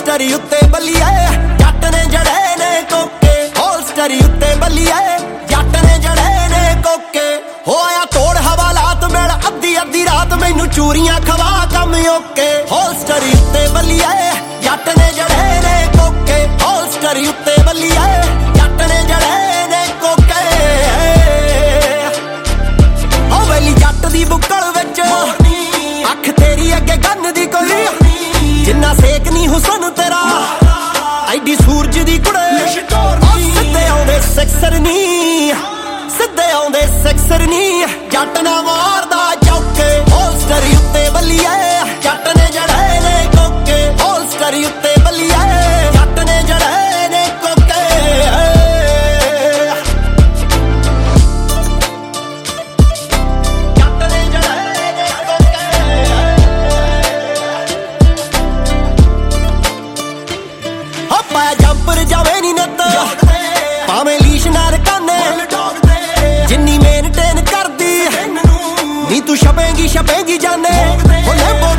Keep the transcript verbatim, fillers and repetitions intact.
ਹੋਲਸਟਰੀ ਉੱਤੇ ਬੱਲੀਏ ਜੱਟ ਨੇ ਜੜੇ ਨੇ ਕੋਕੇ ਹੋਲਸਟਰੀ ਉੱਤੇ ਬੱਲੀਏ ਜੱਟ ਨੇ ਜੜੇ ਨੇ ਕੋਕੇ ਹੋਇਆ ਤੋੜ ਹਵਾਲਾਤ ਮਿਲ ਅੱਧੀ ਅੱਧੀ ਰਾਤ ਮੈਨੂੰ ਚੂਰੀਆਂ ਖਵਾ ਕੰਮ ਓਕੇ ਹੋਲਸਟਰੀ ਉੱਤੇ ਬੱਲੀਏ ਜੱਟ ਨੇ ਜੜੇ ਨੇ ਕੋਕੇ ਹੋਲਸਟਰੀ ਉੱਤੇ ਬੱਲੀਏ ਜੱਟ ਨੇ ਜੜੇ ਨੇ ਕੋਕੇ ਹੋ ਵੇਲੀ ਜੱਟ ਦੀ ਬੁੱਕਲ ਵਿੱਚ ਅੱਖ ਤੇਰੀ ਅੱਗੇ ਗੰਨ ਦੀ ਕੋਈ ਜਿੰਨਾ ਸੇਕ ਨਹੀਂ ਹੁਸਨ ਤੇਰਾ ਐਡੀ ਸੂਰਜ ਦੀ ਕੁੜੇ ਸਿੱਧੇ ਆਉਂਦੇ ਸਿਕਸਰ ਨੀ ਸਿੱਧੇ ਆਉਂਦੇ ਸਿਕਸਰ ਨੀ ਜੱਟ ਨਾ ਮਾਰਦਾ ਚੌਕੇ ਹੋਲਸਟਰੀ ਉੱਤੇ ਬੱਲੀਏ ਜੱਟ ਨੇ ਜੜੇ ਨੇ ਕੋਕੇ ਹੋਲਸਟਰੀ ਉੱਤੇ ਬੱਲੀਏ ਜੱਟ ਨੇ ਜੜੇ ਨੇ ਕੋਕੇ ਜੱਟ ਨੇ ਜੜੇ ਨੇ ਕੋਕੇ ਹੋ ਪਾਇਆ ਜੰਪਰ ਜਾਵੇ ਨੀ ਨੱਤ ਭਾਵੇਂ ਲੀਸ਼ ਨਾਲ ਕਾਨੇ ਜਿੰਨੀ ਮੇਨਟੇਨ ਕਰਦੀ ਨੀ ਤੂੰ ਛਪੇਂਗੀ ਛਪੇਂਗੀ ਜਾਨੇ